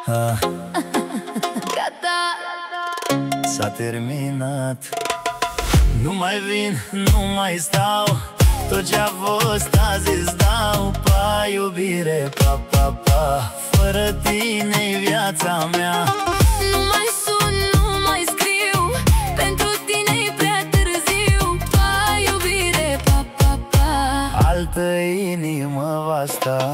Gata, s-a terminat. Nu mai vin, nu mai stau, tot ce-a fost azi îți dau. Pa, iubire, pa, pa, pa, fără tine-i viața mea. nu mai sun, nu mai scriu, pentru tine-i prea târziu. Pa, iubire, pa, pa, pa, Altă inimă va sta.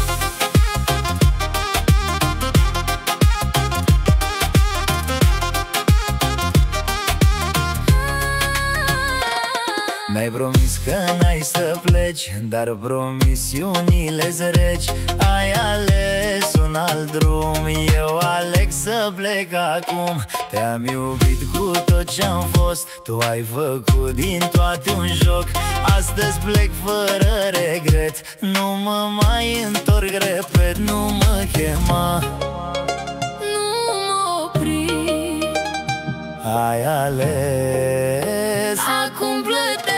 Mi-ai promis că n-ai să pleci, dar promisiunile-s reci. Ai ales un alt drum, eu aleg să plec acum. Te-am iubit cu tot ce-am fost, tu ai făcut din toate un joc. Astăzi plec fără regret, nu mă mai întorc, repet, nu mă chema. nu mă opri. Ai ales, Acum plătești.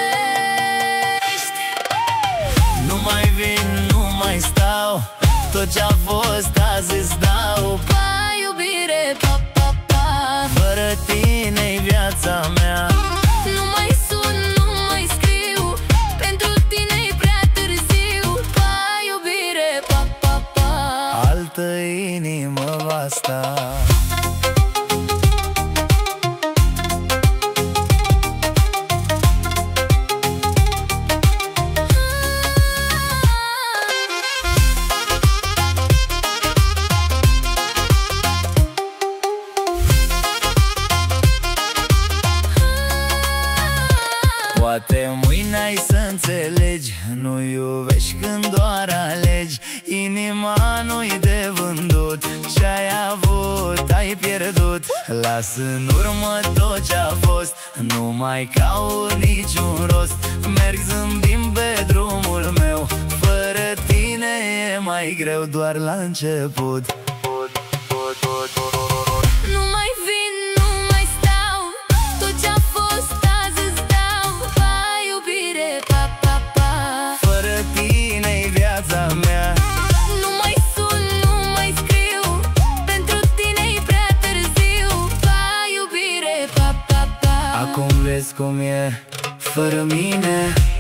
nu mai vin, nu mai stau, tot ce-a fost azi îți dau. Pa, iubire, pa, pa, pa, Fără tine-i viața mea. nu mai sun, nu mai scriu, pentru tine-i prea târziu. Pa, iubire, pa, pa, pa, Altă inimă va sta. Poate mâine ai să înțelegi, nu iubești când doar alegi. Inima nu-i de vândut, ce-ai avut ai pierdut. Lasă în urmă tot ce-a fost, nu mai caut niciun rost. Merg zâmbind pe drumul meu, fără tine e mai greu, doar la început. nu mai vin, nu mai stau, tot ce-a fost azi îți dau. Pa, iubire, pa, pa, pa, Fără tine-i viața mea. nu mai sun, nu mai scriu, pentru tine-i prea târziu. Pa, iubire, pa, pa, pa, Acum vezi cum e fără mine.